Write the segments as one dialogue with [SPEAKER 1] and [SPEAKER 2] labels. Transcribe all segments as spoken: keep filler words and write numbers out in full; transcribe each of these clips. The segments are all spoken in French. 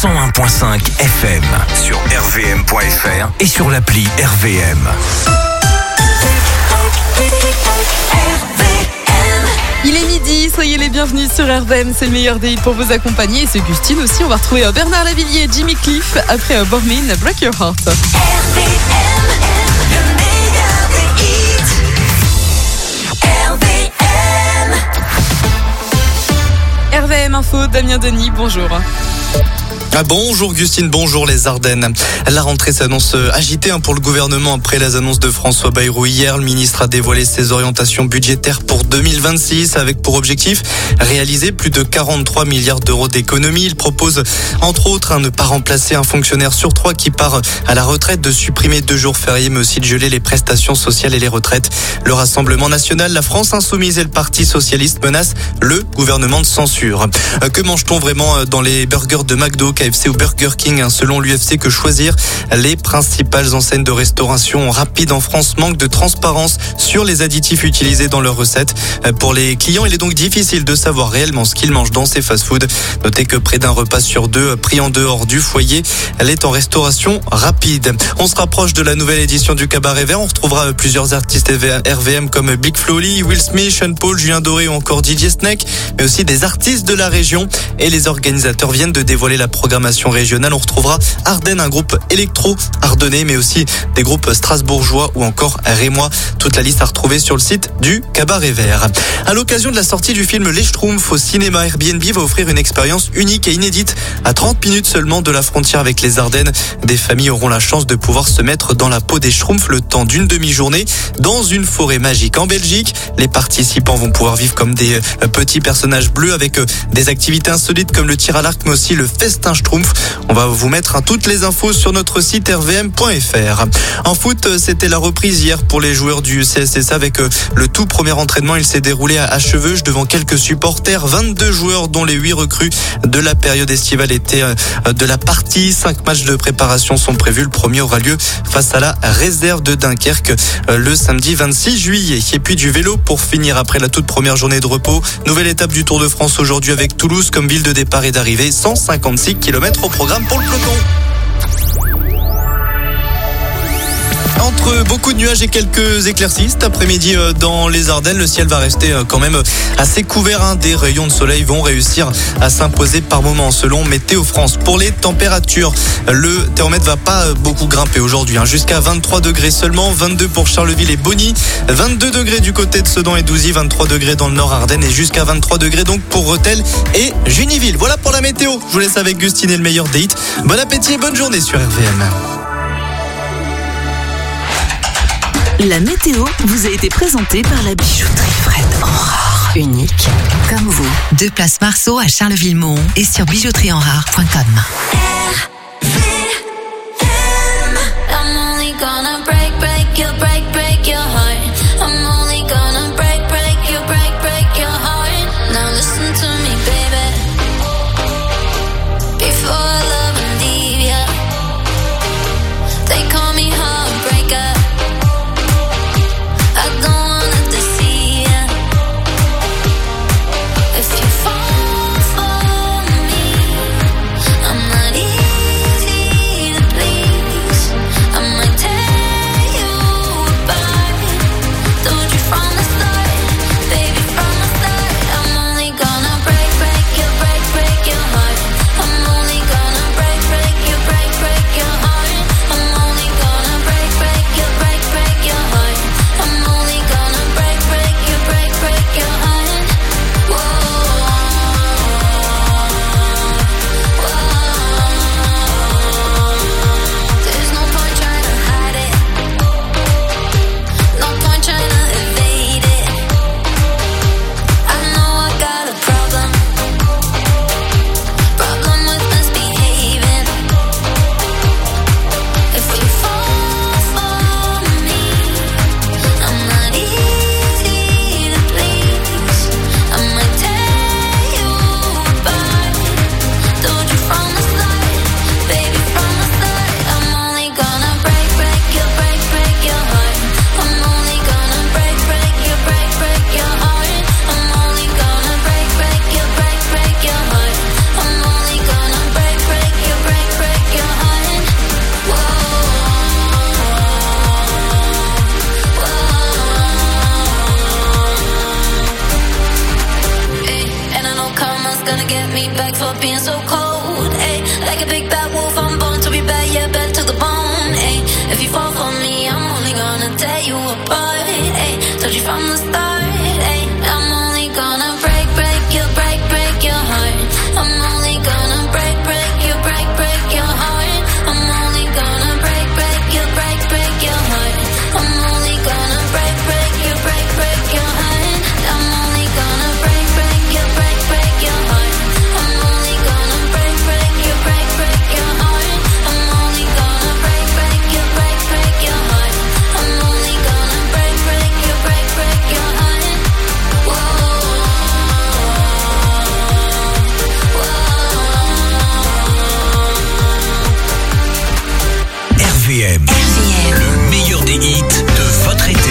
[SPEAKER 1] cent un virgule cinq F M sur R V M point F R et sur l'appli R V M.
[SPEAKER 2] Il est midi, soyez les bienvenus sur R V M, c'est le meilleur des hits pour vous accompagner. Et c'est Gustine aussi, on va retrouver Bernard Lavilliers et Jimmy Cliff après Born In, Break Your Heart. R V M, le meilleur des hits. R V M. R V M Info, Damien Denis, bonjour.
[SPEAKER 3] Ah bonjour Gustine, bonjour les Ardennes. La rentrée s'annonce agitée pour le gouvernement après les annonces de François Bayrou hier. Le ministre a dévoilé ses orientations budgétaires pour deux mille vingt-six avec pour objectif réaliser plus de quarante-trois milliards d'euros d'économies. Il propose entre autres à ne pas remplacer un fonctionnaire sur trois qui part à la retraite, de supprimer deux jours fériés mais aussi de geler les prestations sociales et les retraites. Le Rassemblement national, la France insoumise et le Parti socialiste menacent le gouvernement de censure. Que mange-t-on vraiment dans les burgers de McDo, K F C ou Burger King? Selon l'U F C Que Choisir, les principales enseignes de restauration rapides en France manquent de transparence sur les additifs utilisés dans leurs recettes. Pour les clients, il est donc difficile de savoir réellement ce qu'ils mangent dans ces fast-foods. Notez que près d'un repas sur deux pris en dehors du foyer est en restauration rapide. On se rapproche de la nouvelle édition du Cabaret Vert. On retrouvera plusieurs artistes R V M comme Big Flo Lee, Will Smith, Sean Paul, Julien Doré ou encore D J Snake, mais aussi des artistes de la région. Et les organisateurs viennent de dévoiler la programmation régionale. On retrouvera Ardennes, un groupe électro ardennais, mais aussi des groupes strasbourgeois ou encore rémois. Toute la liste à retrouver sur le site du Cabaret Vert. À l'occasion de la sortie du film Les Schtroumpfs au cinéma, Airbnb va offrir une expérience unique et inédite à trente minutes seulement de la frontière avec les Ardennes. Des familles auront la chance de pouvoir se mettre dans la peau des Schtroumpfs le temps d'une demi-journée dans une forêt magique en Belgique. Les participants vont pouvoir vivre comme des petits personnages bleus avec des activités insolites comme le tir à l'arc mais aussi le festin Schtroumpf. On va vous mettre toutes les infos sur notre site R V M point F R. En foot, c'était la reprise hier pour les joueurs du C S S A avec le tout premier entraînement. Il s'est déroulé à Cheveuge devant quelques supporters. vingt-deux joueurs dont les huit recrues de la période estivale étaient de la partie. Cinq matchs de préparation sont prévus. Le premier aura lieu face à la réserve de Dunkerque le samedi vingt-six juillet. Et puis du vélo pour finir après la toute première journée de repos. Nouvelle étape du Tour de France aujourd'hui avec Toulouse comme ville de départ et d'arrivée. cent cinquante-six kilomètres au programme pour le peloton. Entre beaucoup de nuages et quelques éclaircies cet après-midi dans les Ardennes, le ciel va rester quand même assez couvert. Des rayons de soleil vont réussir à s'imposer par moments selon Météo France. Pour les températures, le thermomètre va pas beaucoup grimper aujourd'hui, jusqu'à vingt-trois degrés seulement, vingt-deux pour Charleville et Bonny, vingt-deux degrés du côté de Sedan et Douzy, vingt-trois degrés dans le nord Ardennes et jusqu'à vingt-trois degrés donc pour Rethel et Juniville. Voilà pour la météo. Je vous laisse avec Gustine et le meilleur des hits. Bon appétit et bonne journée sur R V M.
[SPEAKER 4] La météo vous a été présentée par la bijouterie Fred Enrard. Unique comme vous. Deux places Marceau à Charleville-Mont et sur bijouterie enrard point com. R V M. I'm only gonna break, break your, break, break your heart. I'm only gonna break, break your, break, break your heart. Now listen to me, baby. Before I love and leave ya, they call me heartbreaker. If you fall for me, I'm not easy.
[SPEAKER 5] being so cold, ayy. Like a big bad wolf, I'm born to be bad, yeah, bad to the bone, ayy. If you fall for me, I'm only gonna tear you apart, ayy. Told you from the start, ayy. I'm only gonna break, break you, break, break your heart. I'm only gonna break, break you, break, break your heart. I'm only gonna break, break you, break, break your heart. I'm only gonna break, break you, break, break your heart. I'm only gonna break, break you, break, break your heart. I'm only gonna break, break you, break, break your heart. I'm only gonna break, break you, break, break your heart. I'm only gonna break, break you, break, break your heart. Whoa,
[SPEAKER 1] R V M,
[SPEAKER 4] R V M,
[SPEAKER 1] le meilleur des hits de votre été.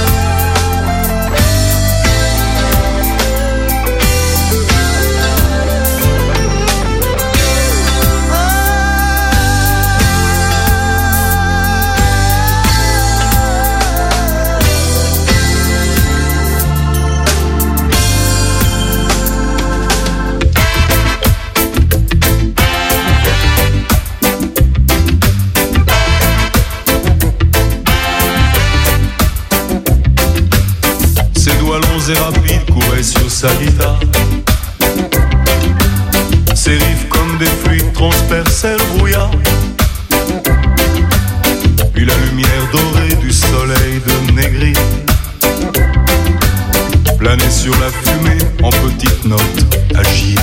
[SPEAKER 6] Et rapide courait sur sa guitare. Ses riffs comme des fluides transperçaient le brouillard. Puis la lumière dorée du soleil de Négri planait sur la fumée en petites notes agiles.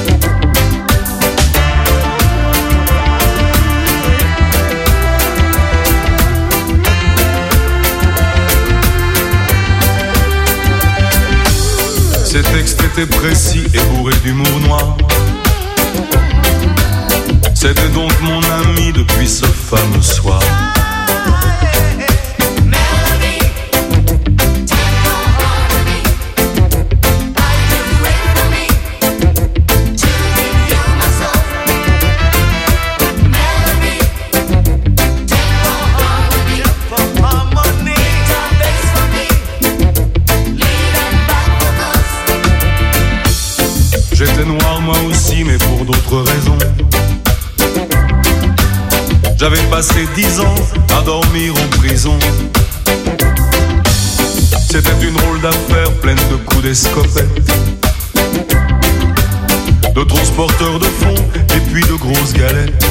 [SPEAKER 6] Ses textes étaient précis et bourrés d'humour noir. C'était donc mon ami depuis ce fameux soir. J'étais noir moi aussi, mais pour d'autres raisons. J'avais passé dix ans à dormir en prison. C'était une drôle d'affaire pleine de coups d'escopette, de transporteurs de fonds et puis de grosses galettes.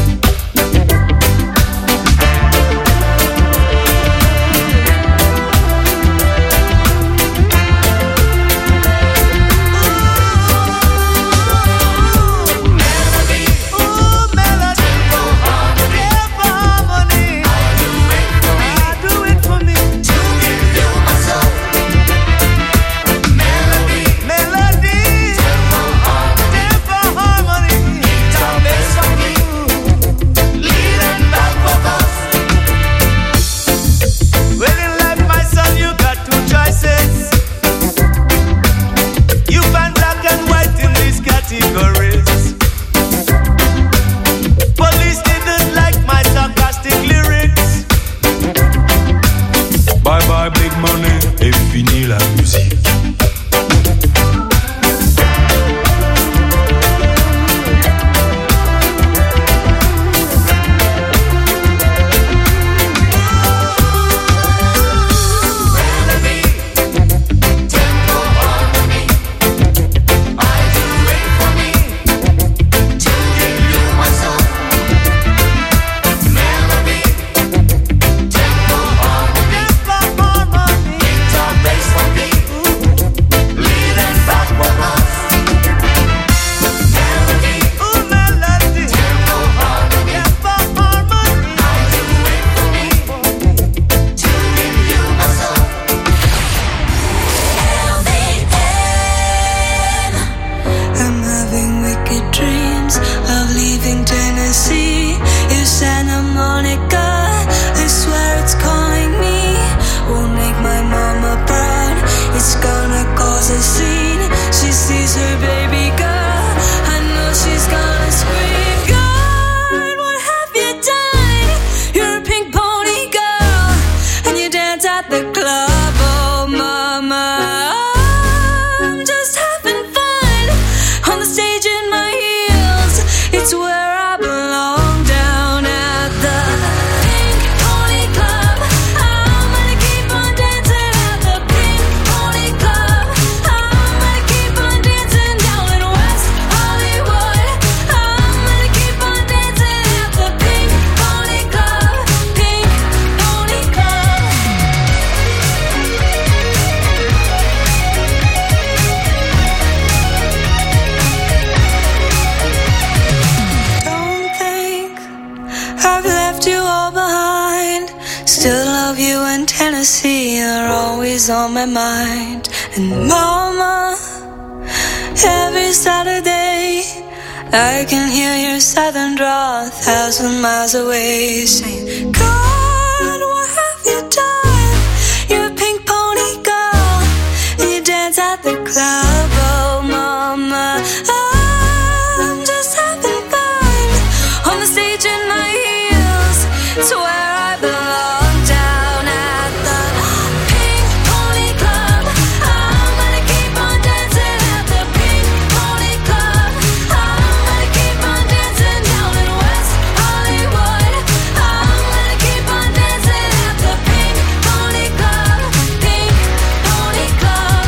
[SPEAKER 7] see, you're always on my mind. And mama, every Saturday I can hear your southern drawl a thousand miles away, saying, God, what have you done? You're a pink pony girl, you dance at the club. Oh mama, I'm just having fun on the stage in my heels. It's where I belong, down at the Pink Pony Club. I'm gonna keep on dancing at the Pink Pony Club. I'm gonna keep on dancing down in West Hollywood. I'm gonna keep on dancing at the Pink Pony Club. Pink Pony Club.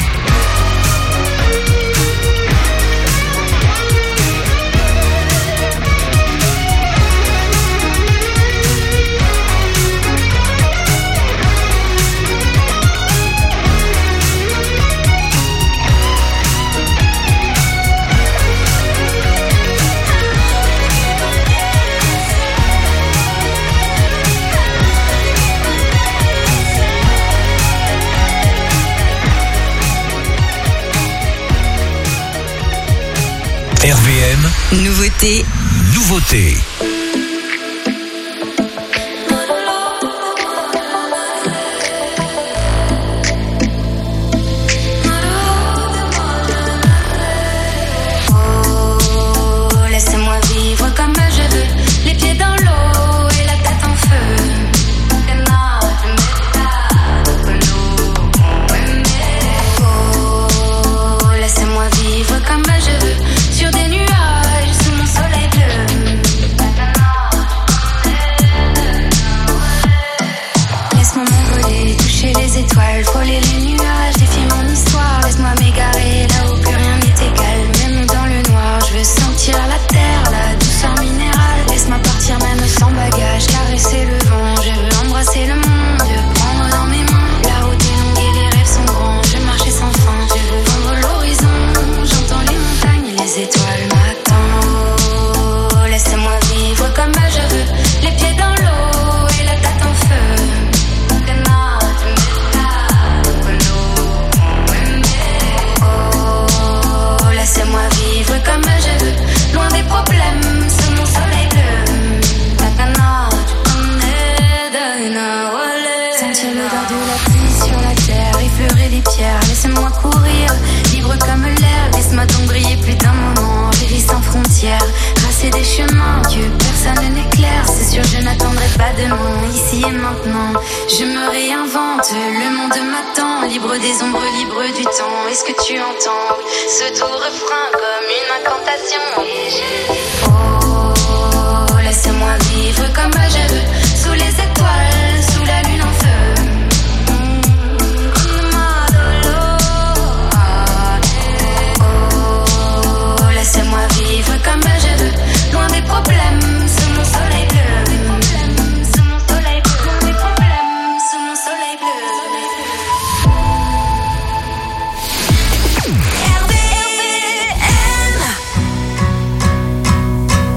[SPEAKER 1] R V M,
[SPEAKER 4] Nouveauté.
[SPEAKER 1] nouveauté.
[SPEAKER 5] Oh, laissez-moi vivre comme je veux, les pieds dans l'eau et la tête en feu. Oh, laissez-moi vivre comme je veux, sur des nuages sous mon soleil bleu. Laisse-moi m'envoler, toucher les étoiles, frôler les nuages, défier mon histoire. Laisse-moi m'égarer là où plus rien n'est égal, même dans le noir. Je veux sentir la terre, la douceur minérale. Laisse-moi partir même sans bagage, caresser le vent. Je veux embrasser le monde, le prendre dans mes mains. La route est longue et les rêves sont grands. Je veux marcher sans fin, je veux vendre l'horizon. J'entends les montagnes et les étoiles m'attendent. Oh, laissez-moi vivre comme je veux, les pieds dans l'eau et la tête en feu. Oh, laissez-moi vivre comme je veux, loin des problèmes, sous mon soleil bleu. Sentir l'odeur de la pluie sur la terre, effleurer les pierres, laissez-moi courir, libre comme l'air. Laisse-moi donc briller plus d'un moment, vivre sans frontières, tracer des chemins que personne n'éclaire. C'est sûr, je n'attendrai pas demain, ici et maintenant. Je me réinvente, le monde m'attend, libre des ombres, libre du temps. Est-ce que tu entends ce doux refrain comme une incantation? Et je... Oh, laissez-moi vivre comme je veux, sous les étoiles, sous la lune en feu. Oh, laissez-moi vivre comme je veux, loin des problèmes, sous mon soleil bleu. Sous mon soleil bleu, loin des problèmes, sous mon soleil bleu. R V M.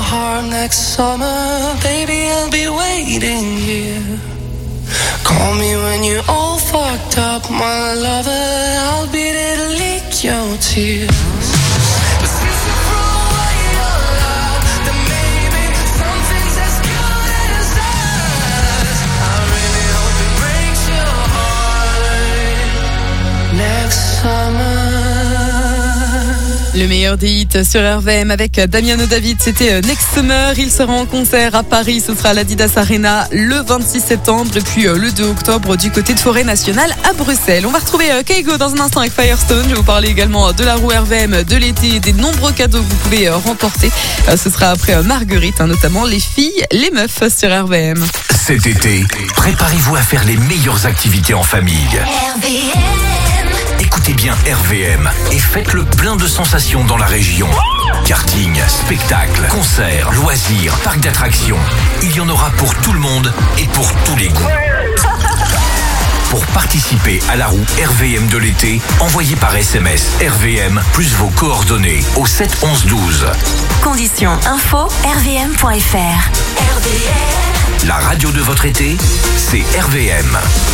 [SPEAKER 7] heart next summer. Baby, I'll be waiting here. Call me when you're all fucked up, my lover. I'll be there to lick your tears. But since you threw away your love, then maybe something's as good as us. I really hope it breaks your heart next summer.
[SPEAKER 2] Le meilleur des hits sur R V M avec Damiano David, c'était Next Summer. Il sera en concert à Paris, ce sera à l'Adidas Arena le vingt-six septembre et puis le deux octobre du côté de Forêt Nationale à Bruxelles. On va retrouver Keigo dans un instant avec Firestone. Je vais vous parler également de la roue R V M de l'été et des nombreux cadeaux que vous pouvez remporter. Ce sera après Marguerite, notamment les filles, les meufs sur R V M.
[SPEAKER 1] Cet été, préparez-vous à faire les meilleures activités en famille.
[SPEAKER 5] R V M.
[SPEAKER 1] Écoutez bien R V M et faites le plein de sensations dans la région. Karting, spectacles, concerts, loisirs, parcs d'attractions. Il y en aura pour tout le monde et pour tous les goûts. Pour participer à la roue R V M de l'été, envoyez par S M S R V M plus vos coordonnées au sept onze douze.
[SPEAKER 4] Conditions info r v m point f r.
[SPEAKER 5] R V M.
[SPEAKER 1] La radio de votre été, c'est R V M.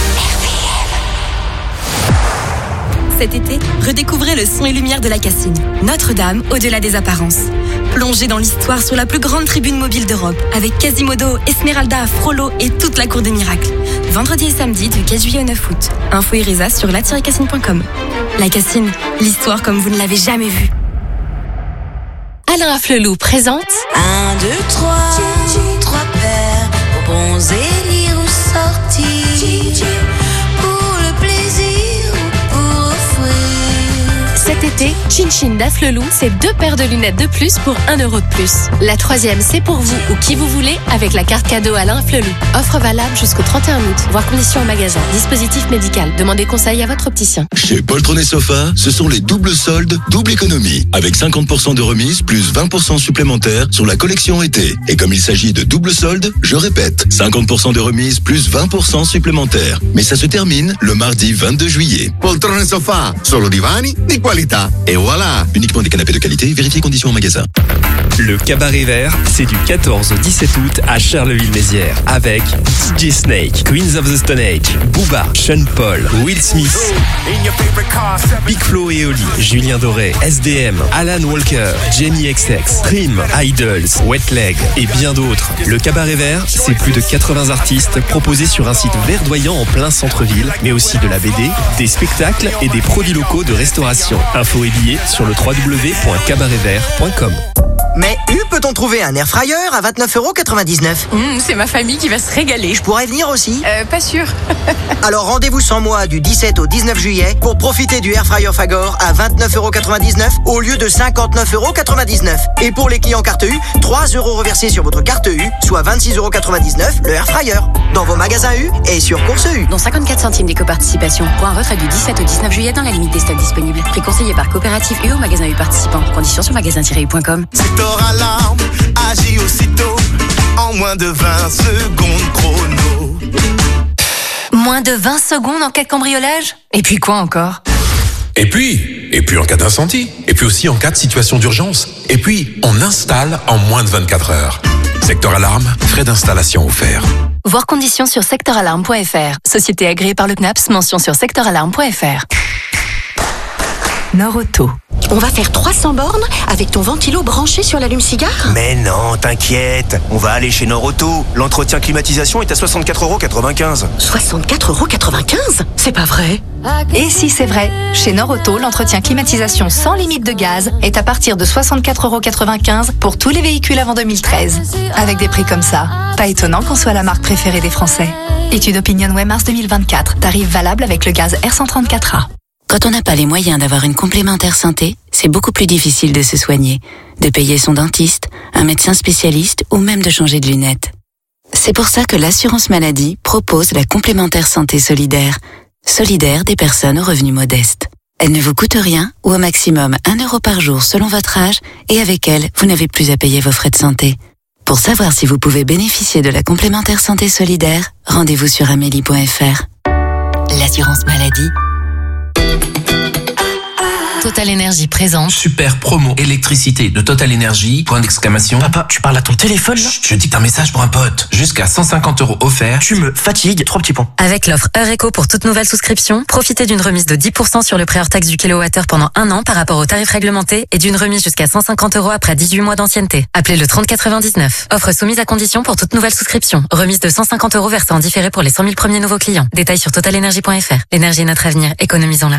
[SPEAKER 8] Cet été, redécouvrez le son et lumière de la Cassine. Notre-Dame, au-delà des apparences. Plongez dans l'histoire sur la plus grande tribune mobile d'Europe, avec Quasimodo, Esmeralda, Frollo et toute la cour des miracles. Vendredi et samedi du quinze juillet au neuf août. Info Irisa sur la tiret cassine point com. La Cassine, l'histoire comme vous ne l'avez jamais vue.
[SPEAKER 9] Alain Afflelou présente
[SPEAKER 10] un, deux, trois, trois paires, bons élire ou sortir.
[SPEAKER 9] Cet été, Chin Chin d'Afflelou, c'est deux paires de lunettes de plus pour un euro de plus. La troisième, c'est pour vous ou qui vous voulez avec la carte cadeau Alain Afflelou. Offre valable jusqu'au trente et un août. Voir conditions en magasin. Dispositif médical. Demandez conseil à votre opticien.
[SPEAKER 11] Chez Poltron et Sofa, ce sont les doubles soldes, double économie. Avec cinquante pour cent de remise plus vingt pour cent supplémentaires sur la collection été. Et comme il s'agit de double soldes, je répète, cinquante pour cent de remise plus vingt pour cent supplémentaires. Mais ça se termine le mardi vingt-deux juillet.
[SPEAKER 12] Poltron et Sofa, solo divani di qualità. Et voilà,
[SPEAKER 11] uniquement des canapés de qualité, vérifiez conditions en magasin.
[SPEAKER 13] Le Cabaret Vert, c'est du quatorze au dix-sept août à Charleville-Mézières avec D J Snake, Queens of the Stone Age, Booba, Sean Paul, Will Smith, Big Flo et Oli, Julien Doré, S D M, Alan Walker, Jamie X X, Cream, Idols, Wet Leg et bien d'autres. Le Cabaret Vert, c'est plus de quatre-vingts artistes proposés sur un site verdoyant en plein centre-ville, mais aussi de la B D, des spectacles et des produits locaux de restauration. Infos et billets sur le w w w point cabaret vert point com.
[SPEAKER 14] Mais où peut-on trouver un air fryer à vingt-neuf euros quatre-vingt-dix-neuf?
[SPEAKER 15] mmh, C'est ma famille qui va se régaler.
[SPEAKER 14] Je pourrais venir aussi?
[SPEAKER 15] Euh, pas sûr.
[SPEAKER 14] Alors rendez-vous sans moi du dix-sept au dix-neuf juillet pour profiter du air fryer Fagor à vingt-neuf euros quatre-vingt-dix-neuf au lieu de cinquante-neuf euros quatre-vingt-dix-neuf. Et pour les clients carte U, trois euros reversés sur votre carte U, soit vingt-six euros quatre-vingt-dix-neuf le air fryer. Dans vos magasins U et sur Course U.
[SPEAKER 16] Dont cinquante-quatre centimes d'éco-participation pour un retrait du dix-sept au dix-neuf juillet dans la limite des stocks disponibles. Prix conseillé par Coopérative U au magasin U participant. Conditions sur magasin tiret u point com.
[SPEAKER 17] Secteur alarme, agis aussitôt, en moins de vingt secondes chrono.
[SPEAKER 16] Moins de vingt secondes en cas de cambriolage? Et puis quoi encore?
[SPEAKER 18] Et puis, et puis en cas d'incendie, et puis aussi en cas de situation d'urgence. Et puis, on installe en moins de vingt-quatre heures. Secteur alarme, frais d'installation offerts.
[SPEAKER 16] Voir conditions sur secteur alarme point f r. Société agréée par le C N A P S, mention sur secteur alarme point f r.
[SPEAKER 4] Norauto.
[SPEAKER 19] On va faire trois cents bornes avec ton ventilo branché sur l'allume-cigare?
[SPEAKER 20] Mais non, t'inquiète, on va aller chez Norauto. L'entretien climatisation est à soixante-quatre euros quatre-vingt-quinze.
[SPEAKER 19] soixante-quatre euros quatre-vingt-quinze? C'est pas vrai?
[SPEAKER 21] Et si c'est vrai, chez Norauto, l'entretien climatisation sans limite de gaz est à partir de soixante-quatre euros quatre-vingt-quinze pour tous les véhicules avant deux mille treize. Avec des prix comme ça, pas étonnant qu'on soit la marque préférée des Français. Étude Opinionway mars deux mille vingt-quatre, tarif valable avec le gaz R cent trente-quatre A.
[SPEAKER 4] Quand on n'a pas les moyens d'avoir une complémentaire santé, c'est beaucoup plus difficile de se soigner, de payer son dentiste, un médecin spécialiste ou même de changer de lunettes. C'est pour ça que l'assurance maladie propose la complémentaire santé solidaire, solidaire des personnes aux revenus modestes. Elle ne vous coûte rien ou au maximum un euro par jour selon votre âge et avec elle, vous n'avez plus à payer vos frais de santé. Pour savoir si vous pouvez bénéficier de la complémentaire santé solidaire, rendez-vous sur amélie point f r. L'assurance maladie.
[SPEAKER 9] Total Energy présente
[SPEAKER 1] Super promo électricité de Total Energy. Point d'exclamation.
[SPEAKER 14] Papa, tu parles à ton téléphone là?
[SPEAKER 1] Chut, je dicte un message pour un pote. Jusqu'à cent cinquante euros offerts.
[SPEAKER 14] Tu me fatigues, trois petits points.
[SPEAKER 8] Avec l'offre Heure Éco pour toute nouvelle souscription, profitez d'une remise de dix pour cent sur le prix hors taxe du kilowattheure pendant un an par rapport au tarif réglementé et d'une remise jusqu'à cent cinquante euros après dix-huit mois d'ancienneté. Appelez le trente quatre-vingt-dix-neuf. Offre soumise à condition pour toute nouvelle souscription. Remise de cent cinquante euros versée en différé pour les cent mille premiers nouveaux clients. Détails sur total energy point f r. L'énergie est notre avenir, économisons-la.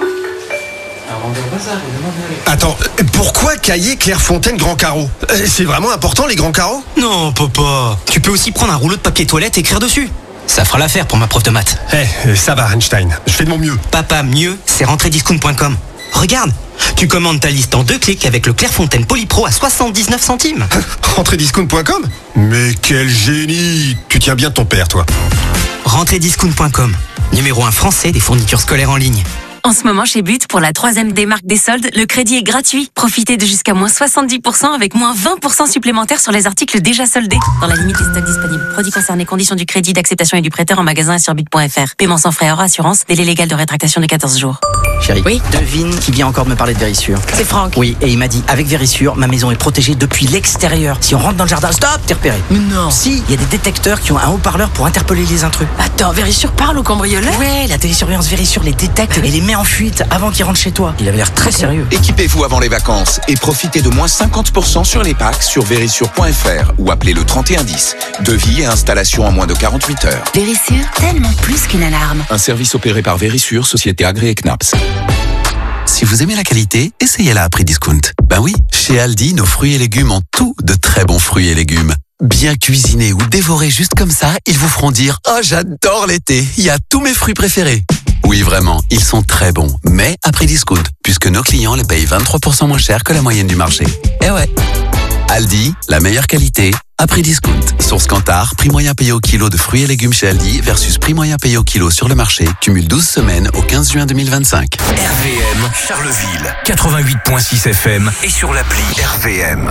[SPEAKER 3] Attends, pourquoi Cahiers Clairefontaine Grand Carreau? C'est vraiment important les grands carreaux?
[SPEAKER 14] Non, papa. Tu peux aussi prendre un rouleau de papier toilette et écrire dessus. Ça fera l'affaire pour ma prof de maths.
[SPEAKER 3] Eh, hey, ça va Einstein, je fais de mon mieux.
[SPEAKER 14] Papa, mieux, c'est rentrée discount point com. Regarde, tu commandes ta liste en deux clics avec le Clairefontaine Polypro à soixante-dix-neuf centimes.
[SPEAKER 3] rentrée discount point com? Mais quel génie! Tu tiens bien de ton père, toi.
[SPEAKER 14] rentrée discount point com, numéro un français des fournitures scolaires en ligne.
[SPEAKER 8] En ce moment, chez But, pour la troisième démarque des soldes, le crédit est gratuit. Profitez de jusqu'à moins soixante-dix pour cent avec moins vingt pour cent supplémentaires sur les articles déjà soldés. Dans la limite des stocks disponibles. Produits concernés, conditions du crédit, d'acceptation et du prêteur en magasin et sur but point f r. Paiement sans frais hors assurance, délai légal de rétractation de quatorze jours.
[SPEAKER 14] Chérie,
[SPEAKER 15] oui,
[SPEAKER 14] devine qui vient encore me parler de Vérissure.
[SPEAKER 15] C'est Franck.
[SPEAKER 14] Oui, et il m'a dit, avec Vérissure, ma maison est protégée depuis l'extérieur. Si on rentre dans le jardin, stop, t'es repéré.
[SPEAKER 15] Mais non.
[SPEAKER 14] Si, il y a des détecteurs qui ont un haut-parleur pour interpeller les intrus.
[SPEAKER 15] Attends, Vérissure parle aux cambrioleurs?
[SPEAKER 14] Ouais, la télésurveillance Vérissure les détecte et les met en fuite avant qu'ils rentrent chez toi. Il avait l'air très sérieux.
[SPEAKER 22] Équipez-vous avant les vacances et profitez de moins cinquante pour cent sur les packs sur vérissure point f r ou appelez le trente et un dix. Devis et installation en moins de quarante-huit heures.
[SPEAKER 16] Vérissure, tellement plus qu'une alarme.
[SPEAKER 22] Un service opéré par Vérissure, société agréée C N A P S.
[SPEAKER 23] Si vous aimez la qualité, essayez-la à prix discount. Ben oui, chez Aldi, nos fruits et légumes ont tout de très bons fruits et légumes. Bien cuisinés ou dévorés juste comme ça, ils vous feront dire « Oh, j'adore l'été, il y a tous mes fruits préférés ». Oui, vraiment, ils sont très bons, mais à prix discount, puisque nos clients les payent vingt-trois pour cent moins cher que la moyenne du marché. Eh ouais. Aldi, la meilleure qualité, à prix discount. Source Kantar, prix moyen payé au kilo de fruits et légumes chez Aldi versus prix moyen payé au kilo sur le marché. Cumule douze semaines au quinze juin deux mille vingt-cinq.
[SPEAKER 1] R V M Charleville, quatre-vingt-huit virgule six F M et sur l'appli R V M.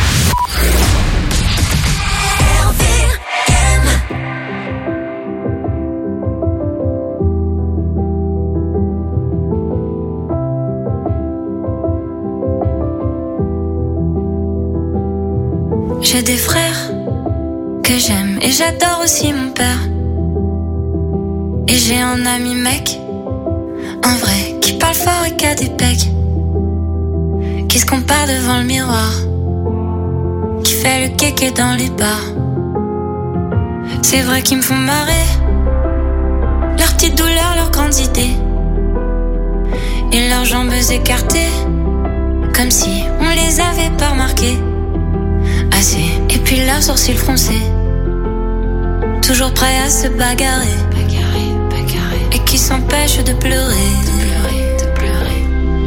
[SPEAKER 7] J'ai des frères que j'aime et j'adore aussi mon père. Et j'ai un ami mec, un vrai, qui parle fort et qui a des pecs, qui se compare devant le miroir, qui fait le kéké dans les bars. C'est vrai qu'ils me font marrer, leurs petites douleurs, leurs grandes idées, et leurs jambes écartées, comme si on les avait pas remarquées. Assez, et puis leurs sourcils froncés, toujours prêts à se bagarrer, bagarrer, bagarrer, et qui s'empêchent de pleurer, de pleurer, de pleurer.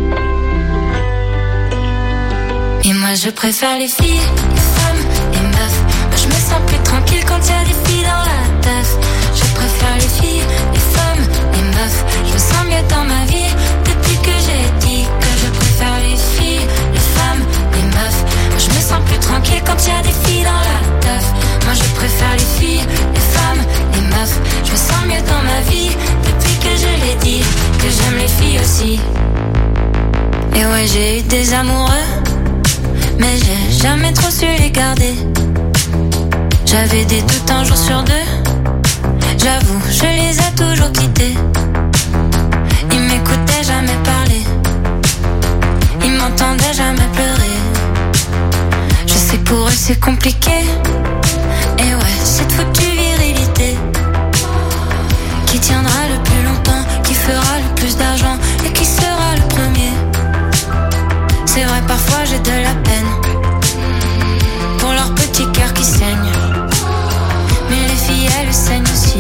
[SPEAKER 7] Et moi je préfère les filles, les femmes, les meufs. Moi je me sens plus tranquille quand y a des filles dans la teuf. Je préfère les filles, les femmes, les meufs. Je me sens mieux dans ma vie depuis que j'ai dit que je préfère les filles, les femmes, les meufs. Moi je me sens plus tranquille quand y a des filles dans la teuf. Moi je préfère les filles, les femmes, les meufs. Je me sens mieux dans ma vie depuis que je l'ai dit que j'aime les filles aussi. Et ouais, j'ai eu des amoureux, mais j'ai jamais trop su les garder. J'avais des doutes un jour sur deux, j'avoue, je les ai toujours quittés. Ils m'écoutaient jamais parler, ils m'entendaient jamais pleurer. Je sais que pour eux c'est compliqué, et ouais, cette foutue virilité qui tiendra le plus longtemps, qui fera le plus d'argent et qui sera le premier. C'est vrai, parfois j'ai de la peine pour leur petit cœur qui saigne, mais les filles elles saignent aussi.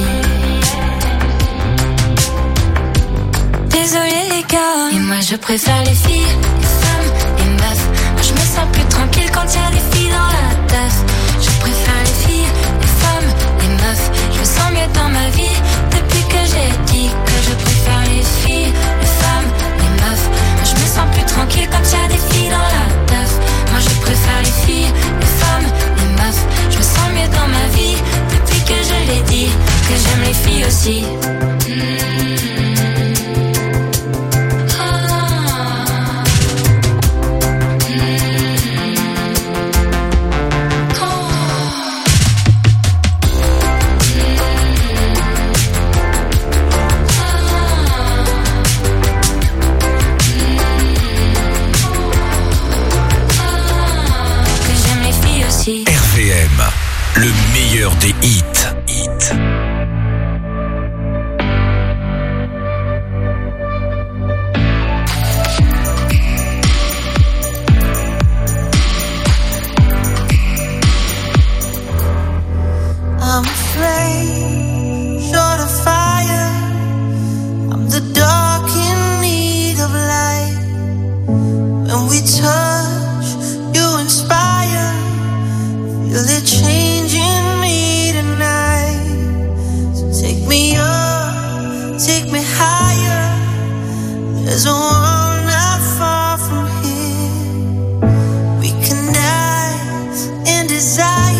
[SPEAKER 7] Désolé les gars, et moi je préfère les filles, les femmes, les meufs. Moi je me sens plus tranquille quand y a des filles dans la teuf. Je préfère les filles, les femmes, les meufs. Je me sens mieux dans ma vie depuis que j'ai dit que je préfère les filles, les femmes, les meufs. Moi je me sens plus tranquille quand y a des filles dans la teuf. Moi je préfère les filles, les femmes, les meufs. Je me sens mieux dans ma vie depuis que je l'ai dit que j'aime les filles aussi. Mmh. Ah.
[SPEAKER 1] des hits. Hits.
[SPEAKER 7] I'm afraid, short of fire. I'm the dark in need of light. When we touch, you inspire. Feel it changing me tonight. So take me up, take me higher. There's a world not far from here. We can die in desire.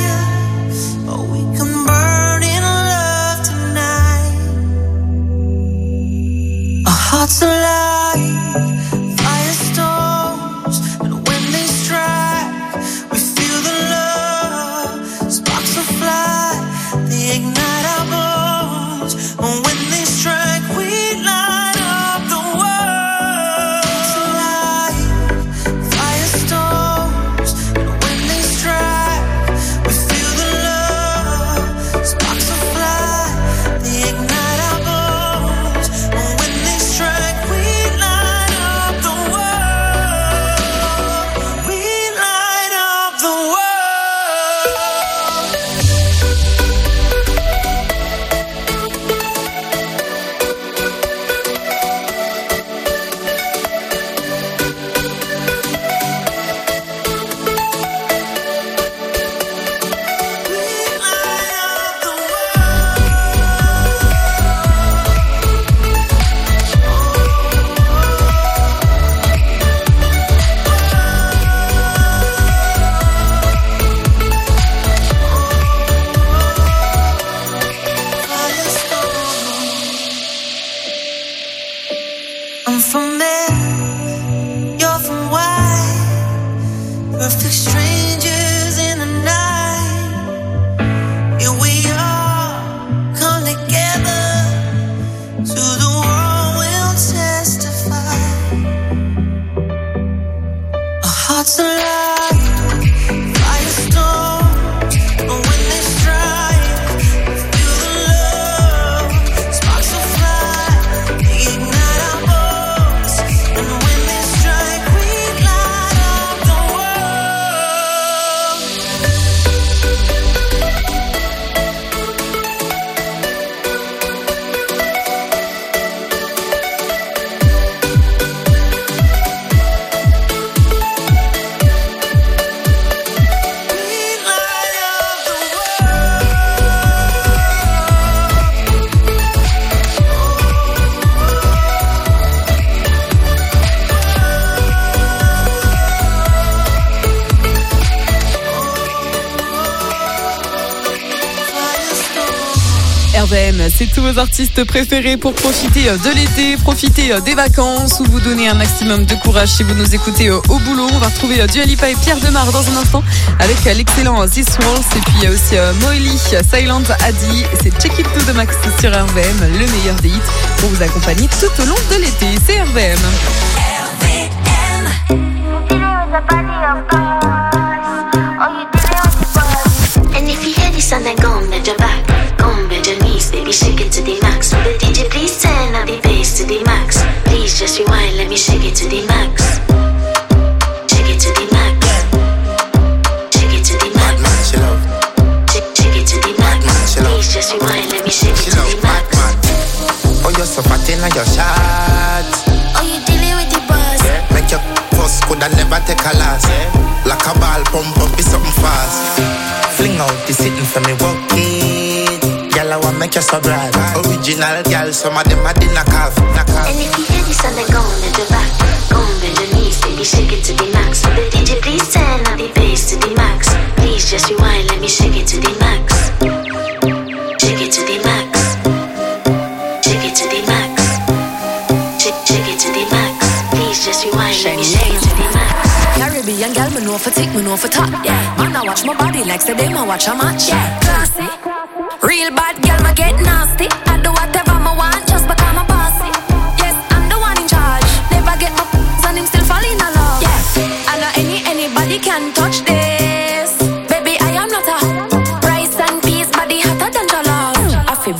[SPEAKER 7] Hearts alive, firestorms, and when they strike, we feel the love. Sparks will fly, they ignite our bones. And when they strike, we light up the world. Hearts alive, firestorms, and when they strike, we feel the love. Sparks will fly, they ignite our bones. And when they strike, we light up the world. We light up the world. I'm from there, you're from why? Perfect strangers in the night. Here we are, come together. To the world we'll testify. Our hearts alive, firestorms, but when they strike, we feel the love. Sparks will fly, they ignite our bones. And when they strike, we light up the world.
[SPEAKER 2] R V M, c'est tous vos artistes préférés pour profiter de l'été, profiter des vacances ou vous donner un maximum de courage si vous nous écoutez au boulot. On va retrouver Dua Lipa et Pierre Demar dans un instant avec l'excellent This Waltz et puis il y a aussi Moily, Silent Adi. C'est Check It to the Max sur R V M, le meilleur des hits pour vous accompagner tout au long de l'été. C'est R V M.
[SPEAKER 5] And if you hear this and then go on bend your back, go on bend your knees, baby shake it to the max. Will the D J please turn up the bass to the max? Please just rewind, let me shake it to the max. Shake it to the max. Shake it to the max. Shake, shake it to the max. Please just rewind, let me shake it to the max.
[SPEAKER 17] Oh, you're so fat in your shot.
[SPEAKER 5] Oh, you dealing with the boss?
[SPEAKER 17] Yeah. Make your first could I never take a last. Yeah. Like a ball pump up, be something fast. Fling out the sitting for me, walk it. Girl, I want make you so bright. Original girl, some of them are in a calf.
[SPEAKER 5] And if you hear this and then go on bend your back, go on bend your knees, baby shake it to the max. Will the D J please turn up the bass to the max? Please just rewind, let me shake it to the max. Shake it to the max. Shake it to the max. Shake, shake it to the max. Please just rewind, let me shake it to the max.
[SPEAKER 6] Caribbean girl, me know for tick, me know for top. Yeah, man, I watch my body like say them I watch a match. Yeah, classy. Real bad girl, me get nasty. I do whatever me want just because I'm bossy. Yes, I'm the one in charge. Never get my f***s and him still fall in love. Yeah, I know any anybody can touch this. Baby, I am not a price and peace, body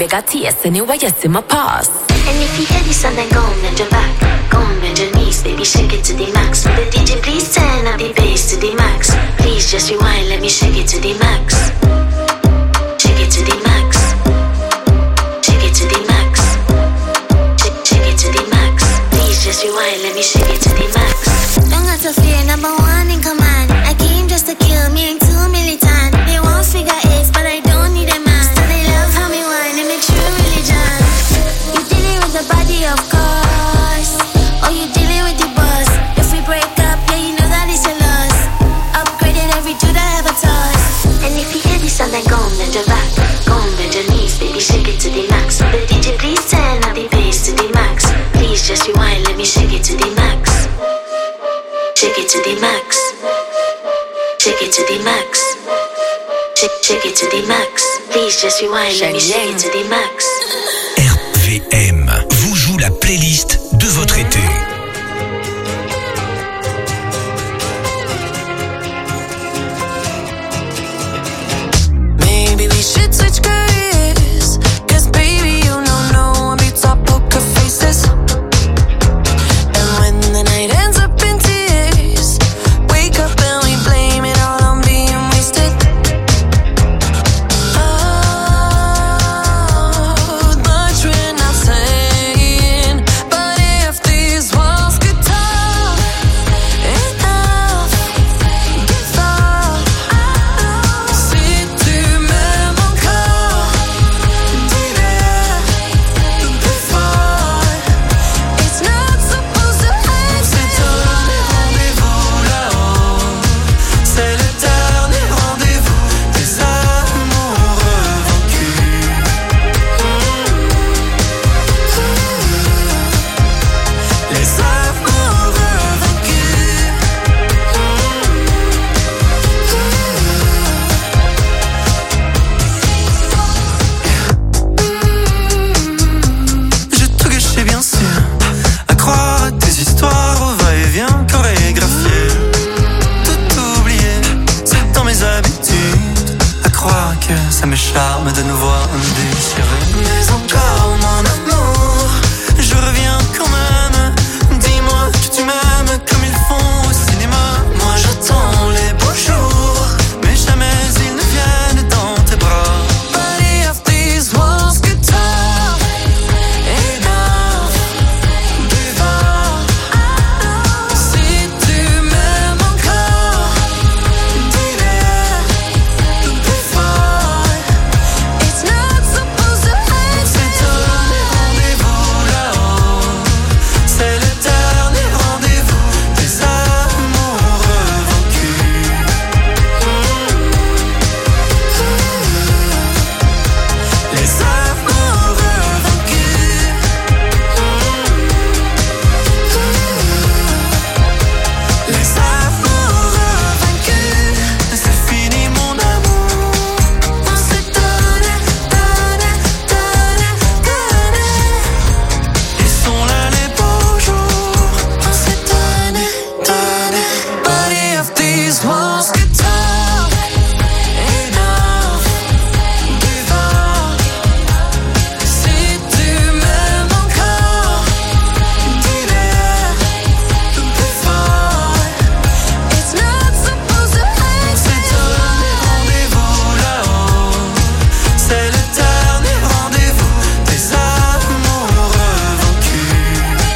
[SPEAKER 6] beg a taste. Anyway, you see my pass.
[SPEAKER 5] And if you hear this song, then go and bend your back. Go and bend your knees, baby, shake it to the max. Will the D J please turn up the bass to the max? Please just rewind, let me shake it to the max. Shake it to the max. Shake it to the max. Shake, shake it to the max. Please just rewind, let me shake it to the max.
[SPEAKER 10] Don't got to fear, number one in command. I came just to kill me, ain't too militant. They want figure eights, but I don't need a man. Still they love how me whine, it makes you religion. You dealing with the body, of course. Or you dealing with the boss. If we break up, yeah, you know that it's a loss. Upgraded every dude I ever touched.
[SPEAKER 5] And if you hear this song, then go and bend your back. Go and bend your knees, baby, shake it to the max. Will the D J please turn up the bass to the max? Please just rewind, let me shake it to the max. Shake it to the max. Shake it to the max. Shake, shake it to the max. Please just rewind, let me shake it to the max.
[SPEAKER 1] R V M vous joue la playlist de votre été.
[SPEAKER 7] Maybe we should switch careers. Cause baby, you know no one beats our poker faces. And when the night ends up in tears, wake up and we blame it all on being wasted. Oh, much we're not saying. But if these walls could talk enough, give up. Si tu m'aimes encore, dis-le plus fort. It's not supposed to happen. C'est un rendez-vous là-haut. C'est le dernier rendez-vous des amoureux vaincus. Les amoureux vaincus. J'ai tout gâché bien sûr, à croire à tes histoires au va-et-vient chorégraphié. Tout oublié, c'est dans mes habitudes, à croire que ça me charme de nous voir déchirés. Mais encore mon amour, je reviens quand même. Dis-moi que tu m'aimes comme ils font au cinéma. Moi j'attends les beaux jours, mais jamais ils ne viennent dans tes bras. But if these walls could talk enough, give up. Si tu m'aimes encore, dis-le plus fort. It's not supposed to happen. C'est un rendez-vous là-haut. C'est le dernier rendez-vous des amoureux vaincus. Les amoureux vaincus. Les amoureux vaincus. C'est fini mon amour. On s'est donné, donné, donné, donné. Ils sont là les beaux jours. On s'est donné, donné. But if these walls could talk enough, give up. Si tu m'aimes encore, dis-le plus fort. It's not supposed to happen. C'est un rendez-vous là-haut. C'est le dernier rendez-vous des amoureux vaincus.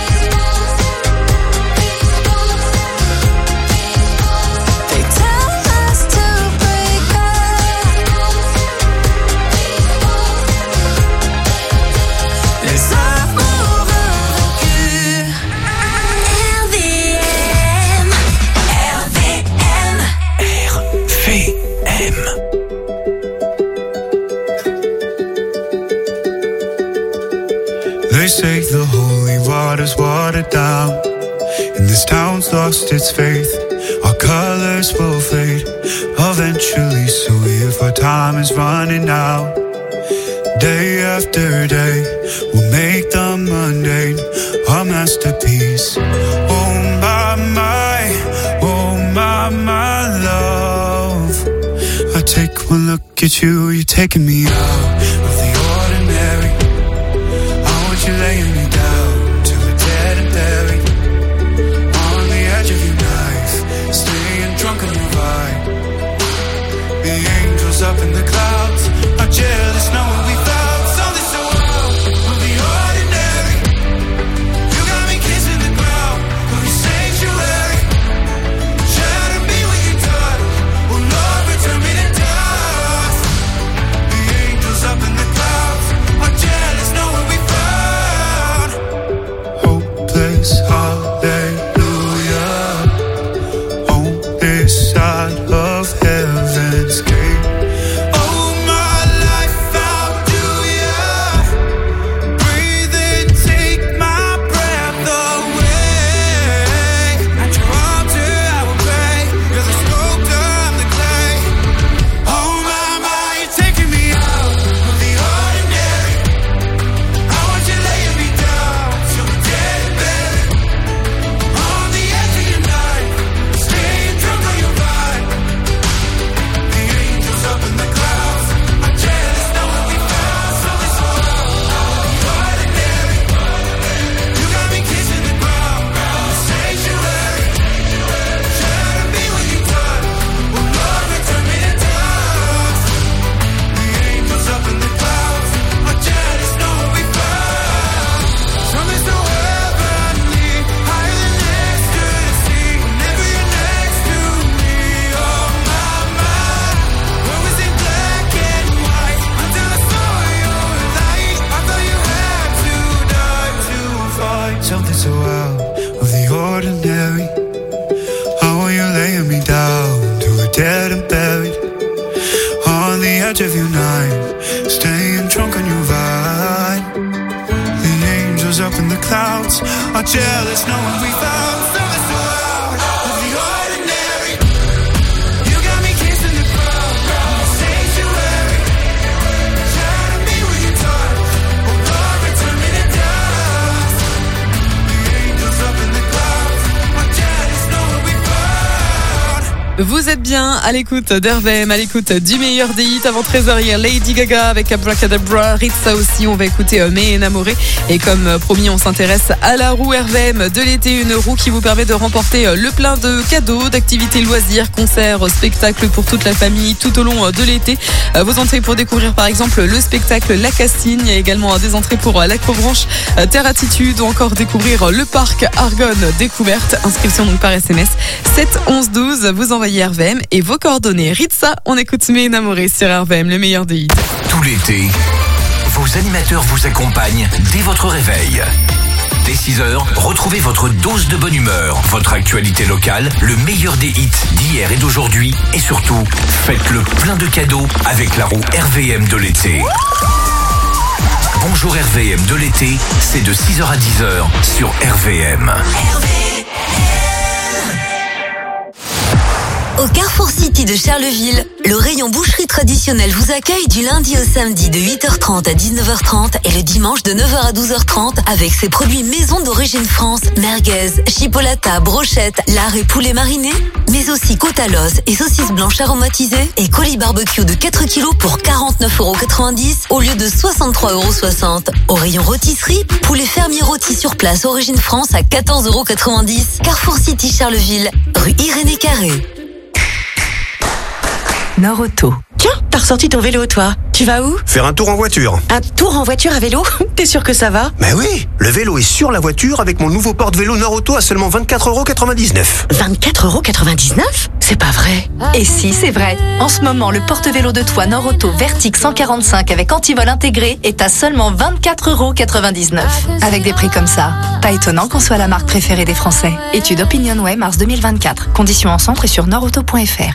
[SPEAKER 7] They tell us to break up. Les amoureux vaincus. R V M. R V M.
[SPEAKER 1] R V M.
[SPEAKER 11] They say the holy water's watered down, and this town's lost its faith. Our colors will fade eventually, so if our time is running out, day after day, we'll make the mundane our masterpiece. Oh my, my, oh my, my love. I take one look at you, you're taking me out of the ordinary. this hallelujah on this side of heaven's gate. Something so out of the ordinary. How are you laying me down to a dead and buried on the edge of your night, staying drunk on your vine. The angels up in the clouds are jealous knowing we found something so out of the ordinary. You got me kissing the ground, sanctuary. Trying to be with you, touch. Oh Lord, return me to dust.
[SPEAKER 2] Vous êtes bien à l'écoute d'R V M, à l'écoute du meilleur des hits avant treize heures hier. Lady Gaga avec Abracadabra, Ritza aussi. On va écouter euh, Mais Enamoré. Et comme euh, promis, on s'intéresse à la roue R V M de l'été. Une roue qui vous permet de remporter euh, le plein de cadeaux, d'activités loisirs, concerts, spectacles pour toute la famille tout au long euh, de l'été. Euh, vos entrées pour découvrir par exemple le spectacle La Cassine. Il y a également euh, des entrées pour euh, l'Acrobranche, euh, Terre Attitude ou encore découvrir euh, le parc Argonne Découverte. Inscription donc par S M S sept onze douze. Vous envoyez R V M et vos coordonnées. Ritza, on écoute Mes Enamorés sur R V M, le meilleur des hits.
[SPEAKER 1] Tout l'été, vos animateurs vous accompagnent dès votre réveil. Dès six heures, retrouvez votre dose de bonne humeur, votre actualité locale, le meilleur des hits d'hier et d'aujourd'hui et surtout, faites le plein de cadeaux avec la roue R V M de l'été. Bonjour R V M de l'été, c'est de six heures à dix heures sur R V M.
[SPEAKER 12] Au Carrefour City de Charleville, le rayon boucherie traditionnelle vous accueille du lundi au samedi de huit heures trente à dix-neuf heures trente et le dimanche de neuf heures à douze heures trente avec ses produits maison d'origine France, merguez, chipolata, brochette, lard et poulet mariné, mais aussi côte à l'os et saucisses blanches aromatisées et colis barbecue de quatre kilos pour quarante-neuf euros quatre-vingt-dix au lieu de soixante-trois euros soixante. Au rayon rôtisserie, poulet fermier rôti sur place origine France à quatorze euros quatre-vingt-dix. Carrefour City Charleville, rue Irénée Carré.
[SPEAKER 19] Nord Auto.
[SPEAKER 15] Tiens, t'as ressorti ton vélo, toi. Tu vas où?
[SPEAKER 3] Faire un tour en voiture.
[SPEAKER 15] Un tour en voiture à vélo? T'es sûr que ça va?
[SPEAKER 3] Mais oui, le vélo est sur la voiture avec mon nouveau porte-vélo Nord Auto à seulement vingt-quatre euros quatre-vingt-dix-neuf.
[SPEAKER 15] vingt-quatre euros quatre-vingt-dix-neuf? C'est pas vrai.
[SPEAKER 21] Et si, c'est vrai. En ce moment, le porte-vélo de toit Nord Auto Vertic cent quarante-cinq avec antivol intégré est à seulement vingt-quatre euros quatre-vingt-dix-neuf. Avec des prix comme ça, pas étonnant qu'on soit la marque préférée des Français. Étude OpinionWay mars deux mille vingt-quatre. Conditions en centre et sur nord auto point f r.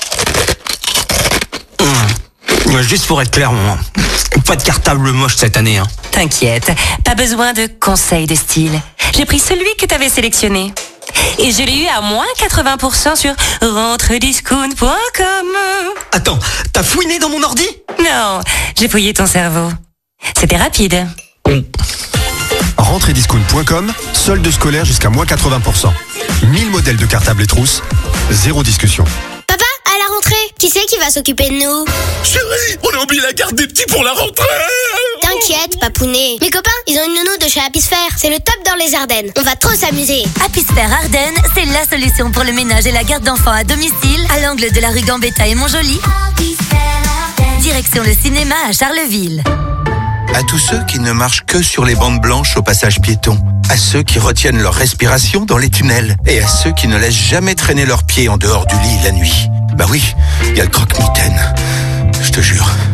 [SPEAKER 13] Mmh. Juste pour être clair, pas de cartable moche cette année. Hein.
[SPEAKER 18] T'inquiète, pas besoin de conseils de style. J'ai pris celui que t'avais sélectionné. Et je l'ai eu à moins quatre-vingts pour cent sur rentrediscount point com.
[SPEAKER 13] Attends, t'as fouiné dans mon ordi?
[SPEAKER 18] Non, j'ai fouillé ton cerveau. C'était rapide.
[SPEAKER 13] Bon.
[SPEAKER 3] Rentrediscount point com, solde scolaire jusqu'à moins quatre-vingts pour cent. mille modèles de cartables et trousses, zéro discussion.
[SPEAKER 10] Papa, à la rentrée, qui c'est qui va s'occuper de nous?
[SPEAKER 1] Chérie, on a oublié la garde des petits pour la rentrée.
[SPEAKER 10] T'inquiète, papounet. Mes copains, ils ont une nounou de chez Apisphère. C'est le top dans les Ardennes. On va trop s'amuser.
[SPEAKER 12] Apisphère Ardennes, c'est la solution pour le ménage et la garde d'enfants à domicile, à l'angle de la rue Gambetta et Montjoly. Direction le cinéma à Charleville.
[SPEAKER 22] À tous ceux qui ne marchent que sur les bandes blanches au passage piéton, à ceux qui retiennent leur respiration dans les tunnels et à ceux qui ne laissent jamais traîner leurs pieds en dehors du lit la nuit. Bah oui, il y a le croque-mitaine. Je te jure. Pour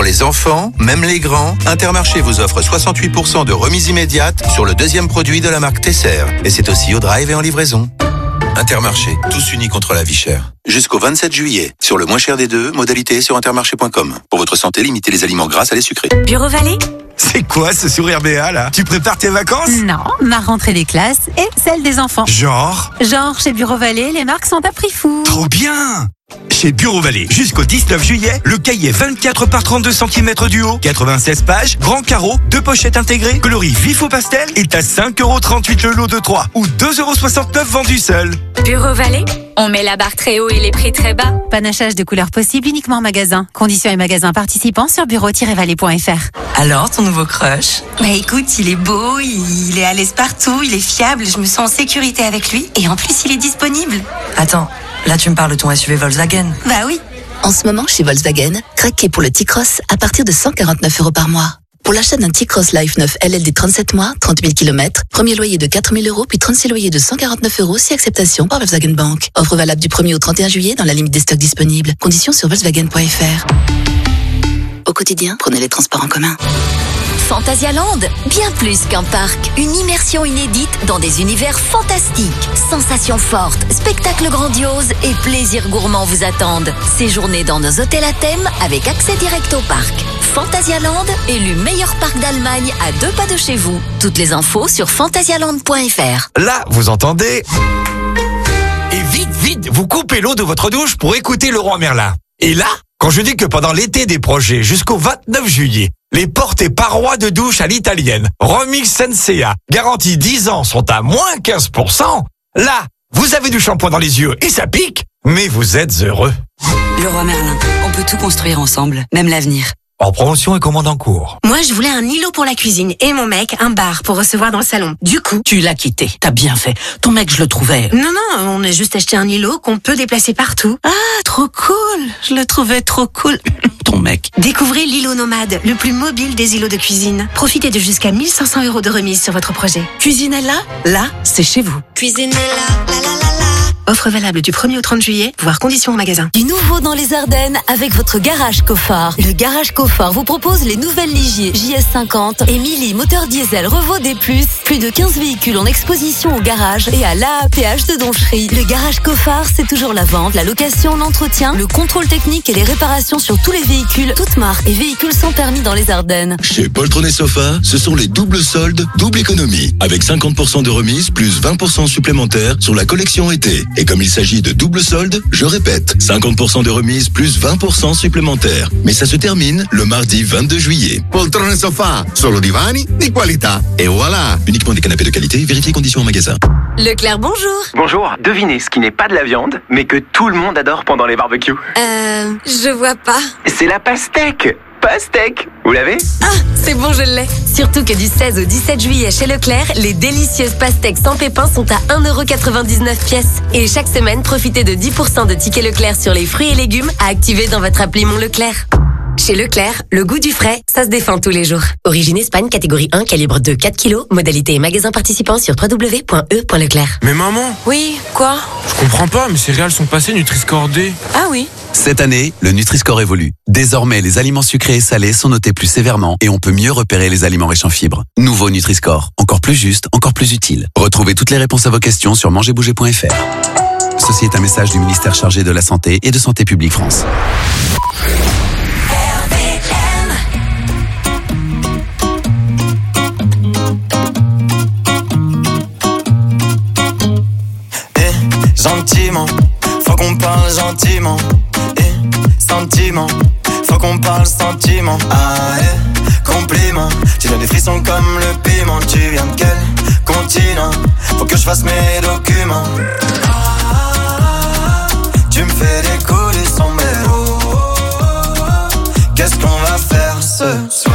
[SPEAKER 22] Pour les enfants, même les grands, Intermarché vous offre soixante-huit pour cent de remise immédiate sur le deuxième produit de la marque Tesser. Et c'est aussi au drive et en livraison. Intermarché, tous unis contre la vie chère. Jusqu'au vingt-sept juillet. Sur le moins cher des deux, modalité sur intermarché point com. Pour votre santé, limitez les aliments gras à les sucrés.
[SPEAKER 18] Bureau Vallée?
[SPEAKER 4] C'est quoi ce sourire béat là? Tu prépares tes vacances?
[SPEAKER 18] Non, ma rentrée des classes et celle des enfants.
[SPEAKER 4] Genre?
[SPEAKER 18] Genre, chez Bureau Vallée, les marques sont à prix fou.
[SPEAKER 4] Trop bien! Chez Bureau Vallée, jusqu'au dix-neuf juillet, le cahier vingt-quatre par trente-deux centimètres du haut, quatre-vingt-seize pages, grand carreau, deux pochettes intégrées, coloris vif au pastel est à cinq euros trente-huit le lot de trois ou deux euros soixante-neuf vendu seul.
[SPEAKER 18] Bureau Vallée, on met la barre très haut et les prix très bas. Panachage de couleurs possibles uniquement en magasin. Conditions et magasins participants sur bureau tiret vallée point f r.
[SPEAKER 9] Alors, ton nouveau crush? Bah écoute, il est beau, il est à l'aise partout, il est fiable, je me sens en sécurité avec lui et en plus il est disponible. Attends, là tu me parles de ton S U V Volkswagen? Bah oui.
[SPEAKER 20] En ce moment, chez Volkswagen, craquez pour le T-Cross à partir de cent quarante-neuf euros par mois. Pour l'achat d'un T-Cross Life neuf L L D trente-sept mois, trente mille kilomètres, premier loyer de quatre mille euros, puis trente-six loyers de cent quarante-neuf euros si acceptation par Volkswagen Bank. Offre valable du premier au trente et un juillet dans la limite des stocks disponibles. Conditions sur volkswagen point f r. Au quotidien, prenez les transports en commun.
[SPEAKER 12] Fantasyland, bien plus qu'un parc, une immersion inédite dans des univers fantastiques. Sensations fortes, spectacles grandioses et plaisirs gourmands vous attendent. Séjournez dans nos hôtels à thème avec accès direct au parc. Fantasyland, élu meilleur parc d'Allemagne à deux pas de chez vous. Toutes les infos sur fantasyland point f r.
[SPEAKER 4] Là, vous entendez? Et vite, vite, vous coupez l'eau de votre douche pour écouter Leroy Merlin. Et là, quand je dis que pendant l'été des projets jusqu'au vingt-neuf juillet, les portes et parois de douche à l'italienne, Remix Sensea, garantie dix ans, sont à moins quinze pour cent, là, vous avez du shampoing dans les yeux et ça pique, mais vous êtes heureux.
[SPEAKER 24] Leroy Merlin, on peut tout construire ensemble, même l'avenir.
[SPEAKER 4] En promotion et commande en cours.
[SPEAKER 25] Moi, je voulais un îlot pour la cuisine et mon mec, un bar pour recevoir dans le salon. Du coup...
[SPEAKER 26] Tu l'as quitté, t'as bien fait. Ton mec, je le trouvais...
[SPEAKER 25] Non, non, on a juste acheté un îlot qu'on peut déplacer partout.
[SPEAKER 26] Ah, trop cool. Je le trouvais trop cool. Ton mec.
[SPEAKER 25] Découvrez l'îlot nomade, le plus mobile des îlots de cuisine. Profitez de jusqu'à mille cinq cents euros de remise sur votre projet.
[SPEAKER 26] Cuisinella, là, c'est chez vous.
[SPEAKER 25] Cuisinella, la la la la. Offre valable du premier au trente juillet, voire conditions en magasin.
[SPEAKER 12] Du nouveau dans les Ardennes avec votre garage Cofard. Le garage Cofard vous propose les nouvelles Ligier J S cinquante et Mili moteur diesel Revo D plus. Plus de quinze véhicules en exposition au garage et à l'A A P H de Donchery. Le garage Cofard, c'est toujours la vente, la location, l'entretien, le contrôle technique et les réparations sur tous les véhicules, toutes marques et véhicules sans permis dans les Ardennes.
[SPEAKER 27] Chez Poltron et Sofa, ce sont les doubles soldes, double économie. Avec cinquante pour cent de remise plus vingt pour cent supplémentaires sur la collection été. Et comme il s'agit de double solde, je répète, cinquante pour cent de remise plus vingt pour cent supplémentaires. Mais ça se termine le mardi vingt-deux juillet.
[SPEAKER 28] Poltrone Sofa, solo divani di qualità. Et voilà.
[SPEAKER 27] Uniquement des canapés de qualité, vérifiez conditions en magasin.
[SPEAKER 29] Leclerc, bonjour. Bonjour, devinez ce qui n'est pas de la viande, mais que tout le monde adore pendant les barbecues.
[SPEAKER 25] Euh, je vois pas.
[SPEAKER 29] C'est la pastèque. Pastèque, vous l'avez?
[SPEAKER 25] Ah, c'est bon, je l'ai.
[SPEAKER 18] Surtout que du seize au dix-sept juillet chez Leclerc, les délicieuses pastèques sans pépins sont à un euro quatre-vingt-dix-neuf pièce. Et chaque semaine, profitez de dix pour cent de tickets Leclerc sur les fruits et légumes à activer dans votre appli Mon Leclerc. Chez Leclerc, le goût du frais, ça se défend tous les jours. Origine Espagne, catégorie un, calibre deux, quatre kilos. Modalité et magasin participant sur w w w point e point leclerc.
[SPEAKER 30] Mais maman!
[SPEAKER 25] Oui, quoi?
[SPEAKER 30] Je comprends pas, mes céréales sont passées Nutri-Score D.
[SPEAKER 25] Ah oui?
[SPEAKER 23] Cette année, le Nutri-Score évolue. Désormais, les aliments sucrés et salés sont notés plus sévèrement et on peut mieux repérer les aliments riches en fibres. Nouveau Nutri-Score, encore plus juste, encore plus utile. Retrouvez toutes les réponses à vos questions sur manger bouger point f r. Ceci est un message du ministère chargé de la Santé et de Santé publique France.
[SPEAKER 31] Gentiment, faut qu'on parle gentiment. Eh, sentiment, faut qu'on parle sentiment. Ah, eh, compliment. Tu donnes des frissons comme le piment. Tu viens de quel continent? Faut que je fasse mes documents. Ah, tu me fais décoller sombrero. Qu'est-ce qu'on va faire ce soir?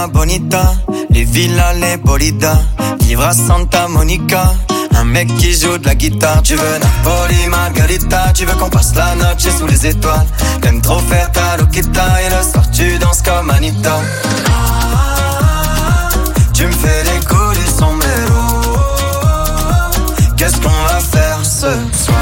[SPEAKER 31] ma bonita, les villas, les bolidas, vivre à Santa Monica. Un mec qui joue de la guitare. Tu veux Napoli, Margarita. Tu veux qu'on passe la noche sous les étoiles. T'aimes trop faire ta loquita. Et le soir tu danses comme Anita. Tu me fais les coups du sombrero. Qu'est-ce qu'on va faire ce soir?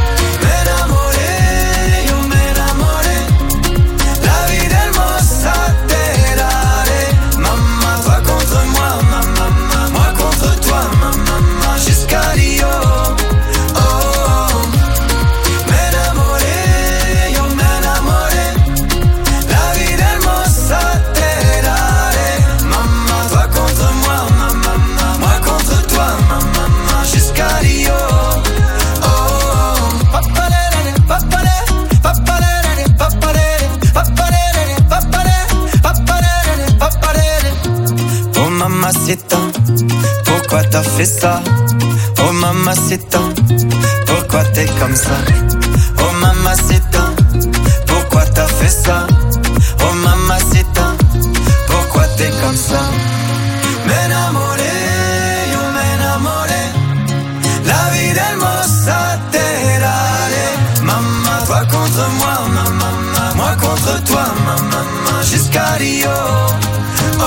[SPEAKER 31] Mamacita, pourquoi t'as fait ça? Oh mamacita, pourquoi t'es comme ça? Oh mamacita, pourquoi t'as fait ça? Oh mamacita, pourquoi t'es comme ça? M'enamoré, yo m'enamoré, la vie del mossa terrare. Maman, toi contre moi, maman, moi contre toi, maman, jusqu'à Rio. Oh.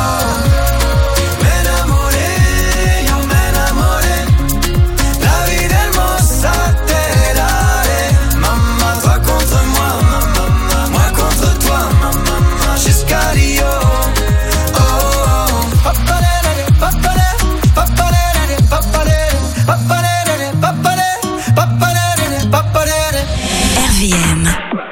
[SPEAKER 25] R V M.